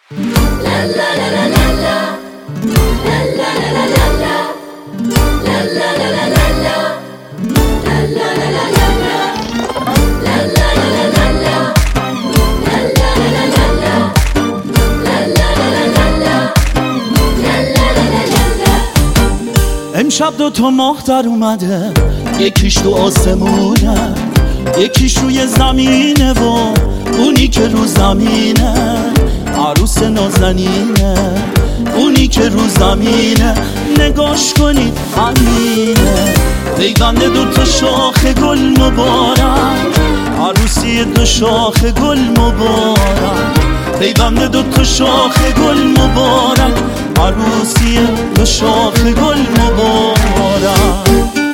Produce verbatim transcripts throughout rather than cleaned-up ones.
امشب دو تا ماه در اومده، یکیش تو آسمونه یکیش روی زمینه و اونی که رو زمینه عروس نازنینه، اونی که رو زمینه نگاش کنید همینه. پیوند دو تا شاخ گل مبارک، عروسی دو شاخ گل مبارک. پیوند دو تا شاخ گل مبارک، عروسی دو شاخ گل مبارک.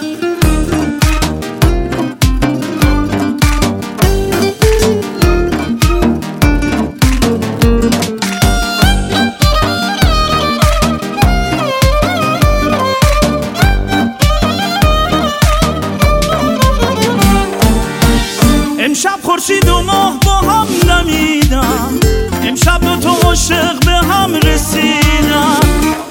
امشب خورشید و ماه با هم نمیدم، امشب دو تا عاشق به هم رسیدم.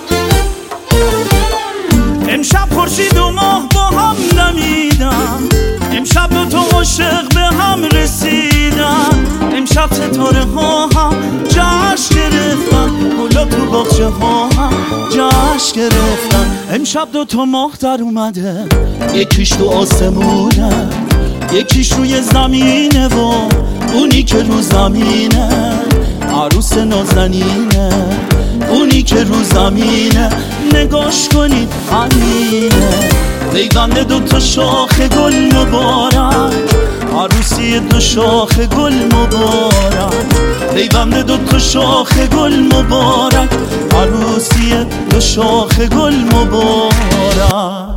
امشب خورشید و ماه با هم نمیدم، امشب دو تا عاشق به هم رسیدم. امشب ستاره ها هم جشن گرفتن، گلا تو باغچه ها هم جشن گرفتن. امشب دو تا ماه در اومده، یکیش تو آسمونه یکیش روی زمینه و اونی که رو زمینه عروس نازنینه، اونی که رو زمینه نگاش کنید همینه. پیوند دو تا شاخ گل مبارک، عروسی دو شاخ گل مبارک. پیوند دو تا شاخ گل مبارک، عروسی دو شاخ گل مبارک.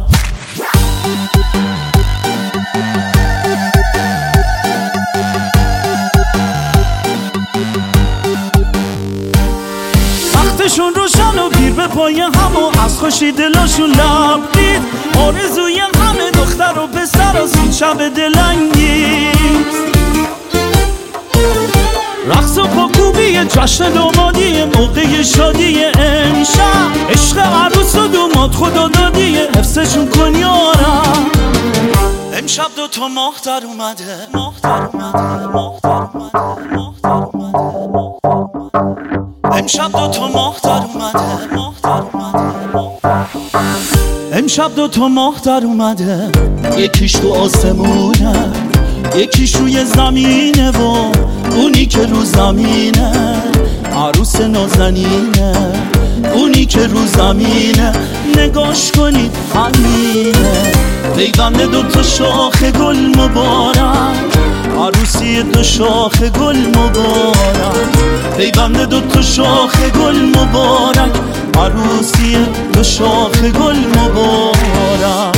وقتشون روشن و گیر به پای هم و از خوشی دلاشون لبرید. آرزوی همه دختر و پسر از این شب دلنگیز. رقص و پاکوبی جشن دامادی موقع شادی امشب. عشق عروس و دوماد خدا دادی حفظشون کن یارم. امشب دو تا ماه در اومده، ماه در اومده، ماه در اومده، ماه در اومده. امشب دو تا ماه در اومده، ماه در اومده، ماه در اومده. امشب دو تا ماه در اومده، یکیش تو آسمونه یکیش روی زمینه و اونی که رو زمینه عروس نازنینه، اونی که رو زمینه نگاش کنید همینه. پیوند دو تا شاخ گل مبارک، عروسی دو شاخ گل مبارک. پیوند دو تا شاخ گل مبارک، عروسی دو شاخ گل مبارک.